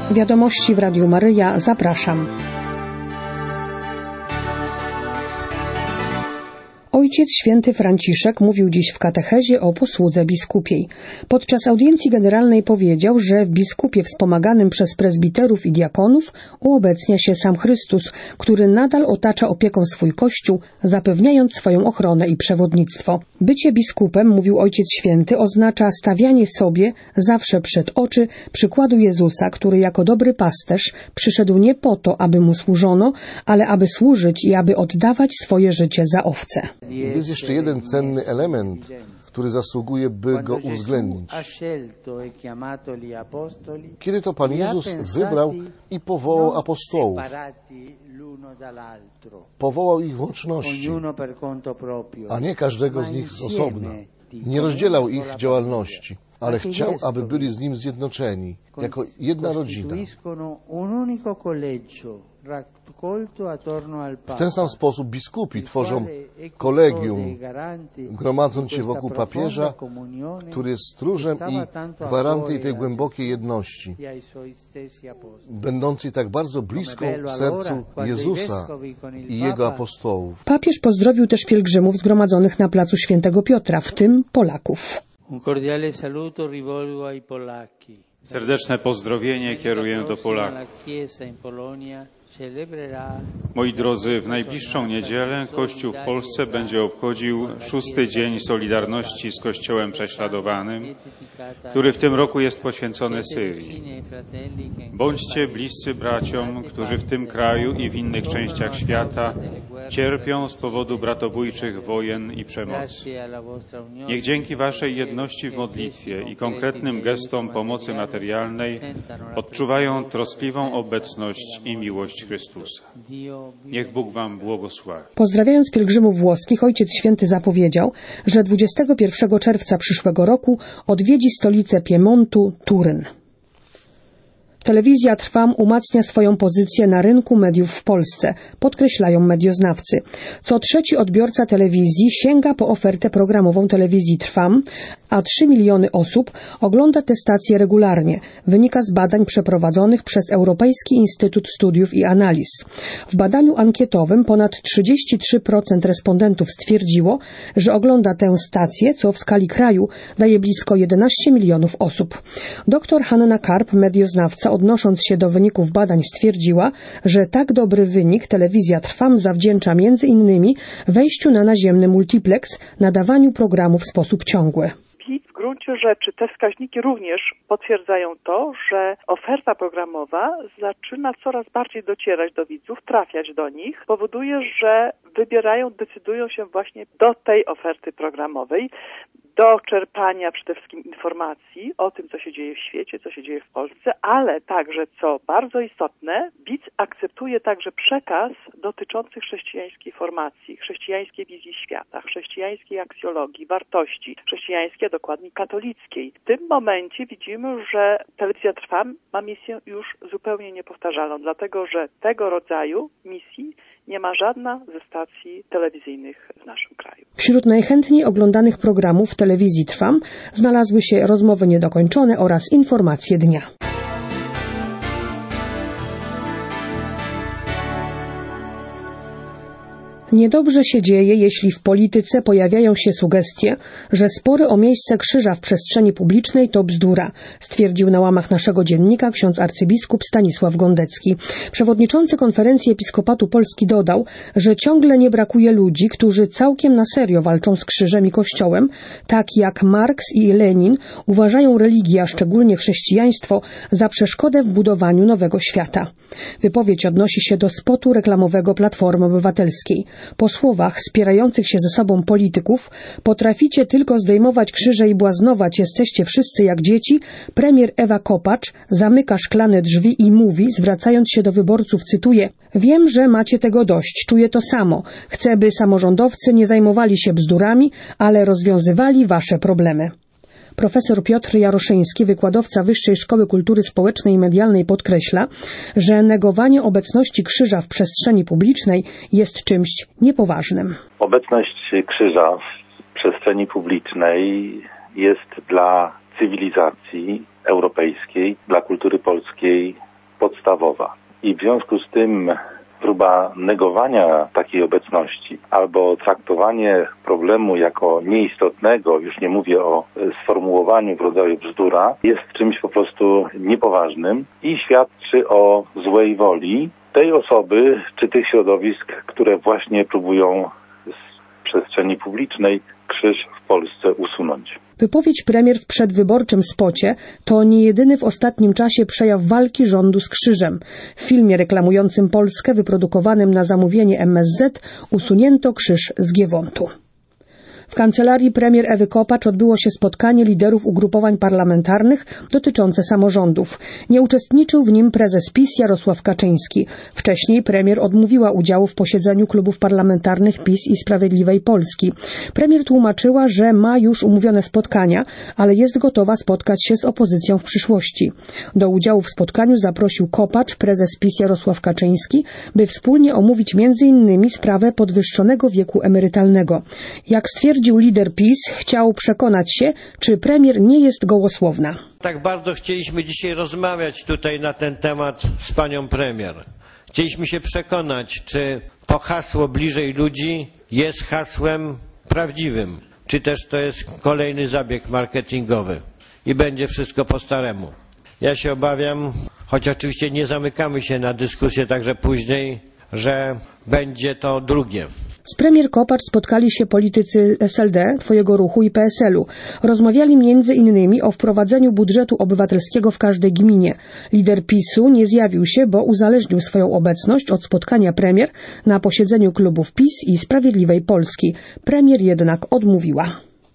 Wiadomości w Radiu Maryja. Zapraszam. Ojciec Święty Franciszek mówił dziś w katechezie o posłudze biskupiej. Podczas audiencji generalnej powiedział, że w biskupie wspomaganym przez prezbiterów i diakonów uobecnia się sam Chrystus, który nadal otacza opieką swój Kościół, zapewniając swoją ochronę i przewodnictwo. Bycie biskupem, mówił Ojciec Święty, oznacza stawianie sobie zawsze przed oczy przykładu Jezusa, który jako dobry pasterz przyszedł nie po to, aby mu służono, ale aby służyć i aby oddawać swoje życie za owce. Jest jeszcze jeden cenny element, który zasługuje, by go uwzględnić. Kiedy to Pan Jezus wybrał i powołał apostołów, powołał ich w łączności, a nie każdego z nich z osobna. Nie rozdzielał ich działalności, ale chciał, aby byli z Nim zjednoczeni, jako jedna rodzina. W ten sam sposób biskupi tworzą kolegium, gromadząc się wokół papieża, który jest stróżem i gwarantem tej głębokiej jedności, będącej tak bardzo bliską sercu Jezusa i Jego apostołów. Papież pozdrowił też pielgrzymów zgromadzonych na placu Świętego Piotra, w tym Polaków. Serdeczne pozdrowienie kieruję do Polaków. Moi drodzy, w najbliższą niedzielę Kościół w Polsce będzie obchodził 6. Dzień Solidarności z Kościołem Prześladowanym, który w tym roku jest poświęcony Syrii. Bądźcie bliscy braciom, którzy w tym kraju i w innych częściach świata cierpią z powodu bratobójczych wojen i przemocy. Niech dzięki Waszej jedności w modlitwie i konkretnym gestom pomocy materialnej odczuwają troskliwą obecność i miłość Chrystusa. Niech Bóg Wam błogosławi. Pozdrawiając pielgrzymów włoskich, Ojciec Święty zapowiedział, że 21 czerwca przyszłego roku odwiedzi stolicę Piemontu, Turyn. Telewizja Trwam umacnia swoją pozycję na rynku mediów w Polsce, podkreślają medioznawcy. Co trzeci odbiorca telewizji sięga po ofertę programową telewizji Trwam, a 3 miliony osób ogląda tę stację regularnie. Wynika z badań przeprowadzonych przez Europejski Instytut Studiów i Analiz. W badaniu ankietowym ponad 33% respondentów stwierdziło, że ogląda tę stację, co w skali kraju daje blisko 11 milionów osób. Dr Hanna Karp, medioznawca, odnosząc się do wyników badań, stwierdziła, że tak dobry wynik telewizja Trwam zawdzięcza między innymi wejściu na naziemny multiplex, nadawaniu programu w sposób ciągły. W gruncie rzeczy te wskaźniki również potwierdzają to, że oferta programowa zaczyna coraz bardziej docierać do widzów, trafiać do nich. Powoduje, że decydują się właśnie do tej oferty programowej, do czerpania przede wszystkim informacji o tym, co się dzieje w świecie, co się dzieje w Polsce, ale także, co bardzo istotne, widz akceptuje także przekaz dotyczący chrześcijańskiej formacji, chrześcijańskiej wizji świata, chrześcijańskiej aksjologii, wartości chrześcijańskiej, a dokładnie katolickiej. W tym momencie widzimy, że telewizja Trwam ma misję już zupełnie niepowtarzalną, dlatego że tego rodzaju misji nie ma żadna ze stacji telewizyjnych w naszym kraju. Wśród najchętniej oglądanych programów telewizji Trwam znalazły się rozmowy niedokończone oraz informacje dnia. Niedobrze się dzieje, jeśli w polityce pojawiają się sugestie, że spory o miejsce krzyża w przestrzeni publicznej to bzdura, stwierdził na łamach naszego dziennika ksiądz arcybiskup Stanisław Gondecki. Przewodniczący Konferencji Episkopatu Polski dodał, że ciągle nie brakuje ludzi, którzy całkiem na serio walczą z krzyżem i Kościołem, tak jak Marks i Lenin uważają religię, a szczególnie chrześcijaństwo, za przeszkodę w budowaniu nowego świata. Wypowiedź odnosi się do spotu reklamowego Platformy Obywatelskiej. Po słowach wspierających się ze sobą polityków potraficie tylko zdejmować krzyże i błaznować, jesteście wszyscy jak dzieci, premier Ewa Kopacz zamyka szklane drzwi i mówi, zwracając się do wyborców, cytuję: wiem, że macie tego dość, czuję to samo. Chcę, by samorządowcy nie zajmowali się bzdurami, ale rozwiązywali wasze problemy. Profesor Piotr Jaroszyński, wykładowca Wyższej Szkoły Kultury Społecznej i Medialnej, podkreśla, że negowanie obecności krzyża w przestrzeni publicznej jest czymś niepoważnym. Obecność krzyża w przestrzeni publicznej jest dla cywilizacji europejskiej, dla kultury polskiej podstawowa. I w związku z tym próba negowania takiej obecności albo traktowanie problemu jako nieistotnego, już nie mówię o sformułowaniu w rodzaju bzdura, jest czymś po prostu niepoważnym i świadczy o złej woli tej osoby czy tych środowisk, które właśnie próbują z przestrzeni publicznej krzyż w Polsce usunąć. Wypowiedź premier w przedwyborczym spocie to nie jedyny w ostatnim czasie przejaw walki rządu z krzyżem. W filmie reklamującym Polskę wyprodukowanym na zamówienie MSZ usunięto krzyż z Giewontu. W kancelarii premier Ewy Kopacz odbyło się spotkanie liderów ugrupowań parlamentarnych dotyczące samorządów. Nie uczestniczył w nim prezes PiS Jarosław Kaczyński. Wcześniej premier odmówiła udziału w posiedzeniu klubów parlamentarnych PiS i Sprawiedliwej Polski. Premier tłumaczyła, że ma już umówione spotkania, ale jest gotowa spotkać się z opozycją w przyszłości. Do udziału w spotkaniu zaprosił Kopacz, prezes PiS Jarosław Kaczyński, by wspólnie omówić m.in. sprawę podwyższonego wieku emerytalnego. Jak stwierdził lider PiS, chciał przekonać się, czy premier nie jest gołosłowna. Tak bardzo chcieliśmy dzisiaj rozmawiać tutaj na ten temat z panią premier. Chcieliśmy się przekonać, czy to hasło bliżej ludzi jest hasłem prawdziwym, czy też to jest kolejny zabieg marketingowy i będzie wszystko po staremu. Ja się obawiam, choć oczywiście nie zamykamy się na dyskusję także później, że będzie to drugie. Z premier Kopacz spotkali się politycy SLD, Twojego Ruchu i PSL-u. Rozmawiali m.in. o wprowadzeniu budżetu obywatelskiego w każdej gminie. Lider PiS-u nie zjawił się, bo uzależnił swoją obecność od spotkania premier na posiedzeniu klubów PiS i Sprawiedliwej Polski. Premier jednak odmówiła.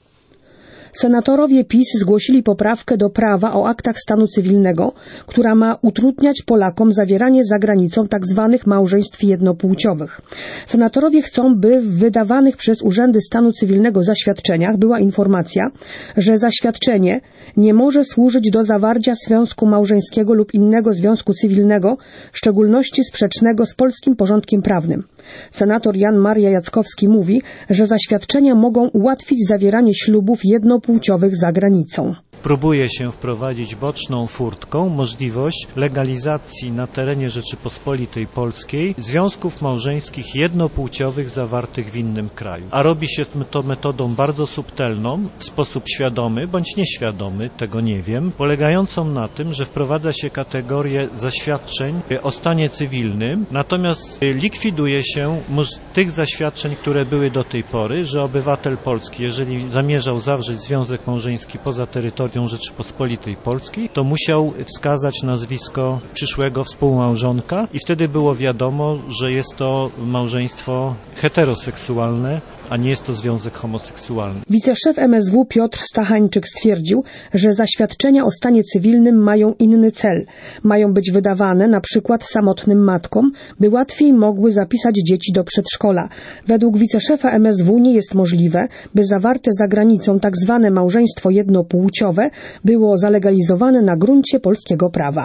Senatorowie PiS zgłosili poprawkę do prawa o aktach stanu cywilnego, która ma utrudniać Polakom zawieranie za granicą tzw. małżeństw jednopłciowych. Senatorowie chcą, by w wydawanych przez urzędy stanu cywilnego zaświadczeniach była informacja, że zaświadczenie nie może służyć do zawarcia związku małżeńskiego lub innego związku cywilnego, w szczególności sprzecznego z polskim porządkiem prawnym. Senator Jan Maria Jackowski mówi, że zaświadczenia mogą ułatwić zawieranie ślubów jednopłciowych za granicą. Próbuje się wprowadzić boczną furtką możliwość legalizacji na terenie Rzeczypospolitej Polskiej związków małżeńskich jednopłciowych zawartych w innym kraju. A robi się to metodą bardzo subtelną, w sposób świadomy bądź nieświadomy, tego nie wiem, polegającą na tym, że wprowadza się kategorię zaświadczeń o stanie cywilnym, natomiast likwiduje się tych zaświadczeń, które były do tej pory, że obywatel polski, jeżeli zamierzał zawrzeć związek małżeński poza terytorium Rzeczypospolitej Polskiej, to musiał wskazać nazwisko przyszłego współmałżonka i wtedy było wiadomo, że jest to małżeństwo heteroseksualne, a nie jest to związek homoseksualny. Wiceszef MSW Piotr Stachańczyk stwierdził, że zaświadczenia o stanie cywilnym mają inny cel. Mają być wydawane na przykład samotnym matkom, by łatwiej mogły zapisać dzieci do przedszkola. Według wiceszefa MSW nie jest możliwe, by zawarte za granicą tzw. małżeństwo jednopłciowe było zalegalizowane na gruncie polskiego prawa.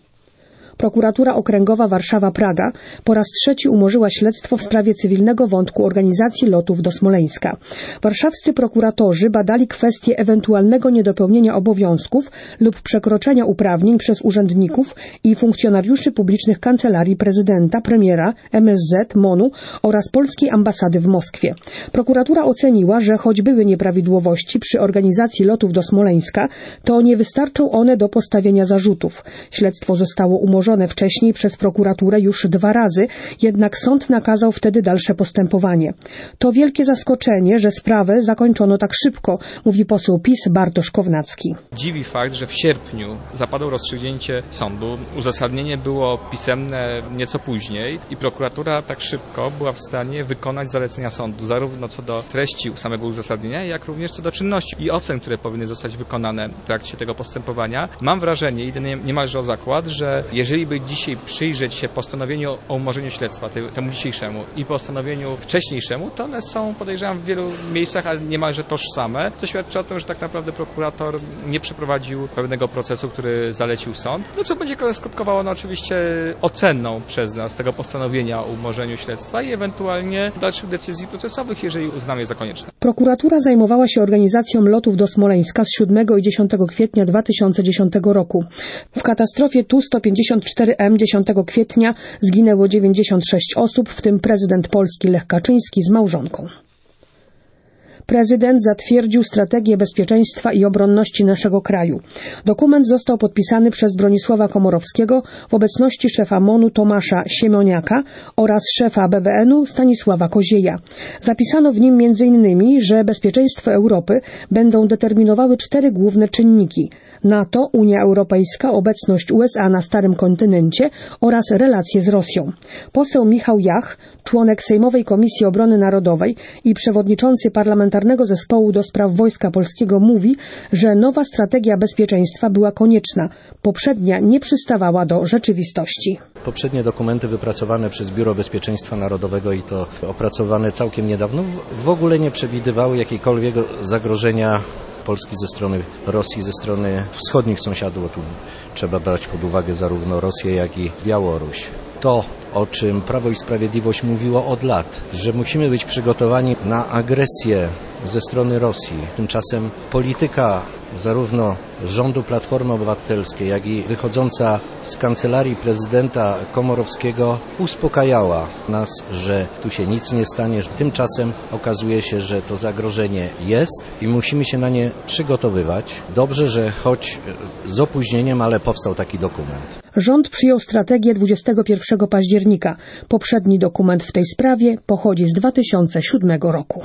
Prokuratura Okręgowa Warszawa-Praga po raz trzeci umorzyła śledztwo w sprawie cywilnego wątku organizacji lotów do Smoleńska. Warszawscy prokuratorzy badali kwestię ewentualnego niedopełnienia obowiązków lub przekroczenia uprawnień przez urzędników i funkcjonariuszy publicznych Kancelarii Prezydenta, Premiera, MSZ, MON-u oraz Polskiej Ambasady w Moskwie. Prokuratura oceniła, że choć były nieprawidłowości przy organizacji lotów do Smoleńska, to nie wystarczą one do postawienia zarzutów. Śledztwo zostało umorzone wcześniej przez prokuraturę już 2 razy, jednak sąd nakazał wtedy dalsze postępowanie. To wielkie zaskoczenie, że sprawę zakończono tak szybko, mówi poseł PiS Bartosz Kownacki. Dziwi fakt, że w sierpniu zapadło rozstrzygnięcie sądu. Uzasadnienie było pisemne nieco później i prokuratura tak szybko była w stanie wykonać zalecenia sądu, zarówno co do treści samego uzasadnienia, jak również co do czynności i ocen, które powinny zostać wykonane w trakcie tego postępowania. Mam wrażenie, idę niemalże o zakład, że jeżeli by dzisiaj przyjrzeć się postanowieniu o umorzeniu śledztwa, temu dzisiejszemu i postanowieniu wcześniejszemu, to one są, podejrzewam, w wielu miejscach, ale niemalże tożsame, co świadczy o tym, że tak naprawdę prokurator nie przeprowadził pewnego procesu, który zalecił sąd, no co będzie skutkowało oczywiście oceną przez nas tego postanowienia o umorzeniu śledztwa i ewentualnie dalszych decyzji procesowych, jeżeli uznamy je za konieczne. Prokuratura zajmowała się organizacją lotów do Smoleńska z 7 i 10 kwietnia 2010 roku. W katastrofie Tu-150 54M 10 kwietnia zginęło 96 osób, w tym prezydent Polski Lech Kaczyński z małżonką. Prezydent zatwierdził strategię bezpieczeństwa i obronności naszego kraju. Dokument został podpisany przez Bronisława Komorowskiego w obecności szefa MON-u Tomasza Siemoniaka oraz szefa BBN-u Stanisława Kozieja. Zapisano w nim m.in., że bezpieczeństwo Europy będą determinowały 4 główne czynniki: NATO, Unia Europejska, obecność USA na Starym Kontynencie oraz relacje z Rosją. Poseł Michał Jach, członek Sejmowej Komisji Obrony Narodowej i przewodniczący Parlamentarnego Zespołu do Spraw Wojska Polskiego mówi, że nowa strategia bezpieczeństwa była konieczna. Poprzednia nie przystawała do rzeczywistości. Poprzednie dokumenty wypracowane przez Biuro Bezpieczeństwa Narodowego i to opracowane całkiem niedawno w ogóle nie przewidywały jakiejkolwiek zagrożenia Polski ze strony Rosji, ze strony wschodnich sąsiadów, bo tu trzeba brać pod uwagę zarówno Rosję, jak i Białoruś. To, o czym Prawo i Sprawiedliwość mówiło od lat, że musimy być przygotowani na agresję ze strony Rosji. Tymczasem polityka zarówno rządu Platformy Obywatelskiej, jak i wychodząca z kancelarii prezydenta Komorowskiego uspokajała nas, że tu się nic nie stanie. Tymczasem okazuje się, że to zagrożenie jest i musimy się na nie przygotowywać. Dobrze, że choć z opóźnieniem, ale powstał taki dokument. Rząd przyjął strategię 21 października. Poprzedni dokument w tej sprawie pochodzi z 2007 roku.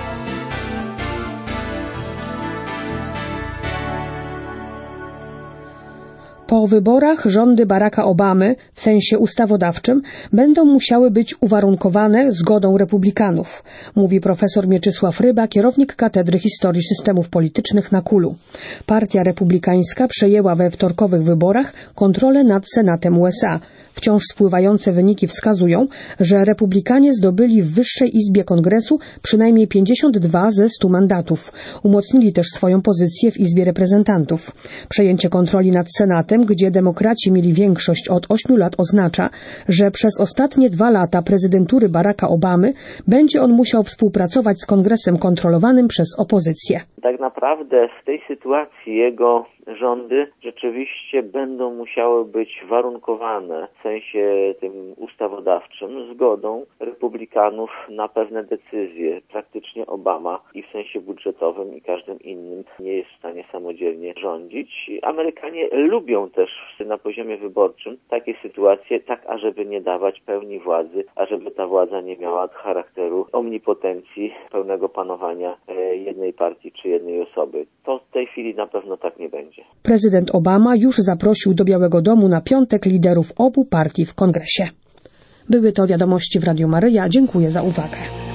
Po wyborach rządy Baracka Obamy, w sensie ustawodawczym, będą musiały być uwarunkowane zgodą republikanów, mówi profesor Mieczysław Ryba, kierownik Katedry Historii Systemów Politycznych na KUL-u. Partia republikańska przejęła we wtorkowych wyborach kontrolę nad Senatem USA. Wciąż spływające wyniki wskazują, że republikanie zdobyli w Wyższej Izbie Kongresu przynajmniej 52 ze 100 mandatów. Umocnili też swoją pozycję w Izbie Reprezentantów. Przejęcie kontroli nad Senatem, gdzie demokraci mieli większość od 8 lat, oznacza, że przez ostatnie 2 lata prezydentury Baracka Obamy będzie on musiał współpracować z Kongresem kontrolowanym przez opozycję. Tak naprawdę w tej sytuacji jego rządy rzeczywiście będą musiały być warunkowane w sensie tym ustawodawczym zgodą republikanów na pewne decyzje. Praktycznie Obama i w sensie budżetowym i każdym innym nie jest w stanie samodzielnie rządzić. Amerykanie lubią też na poziomie wyborczym takie sytuacje, tak ażeby nie dawać pełni władzy, ażeby ta władza nie miała charakteru omnipotencji, pełnego panowania jednej partii czy jednej osoby. To w tej chwili na pewno tak nie będzie. Prezydent Obama już zaprosił do Białego Domu na piątek liderów obu partii w kongresie. Były to wiadomości w Radiu Maryja. Dziękuję za uwagę.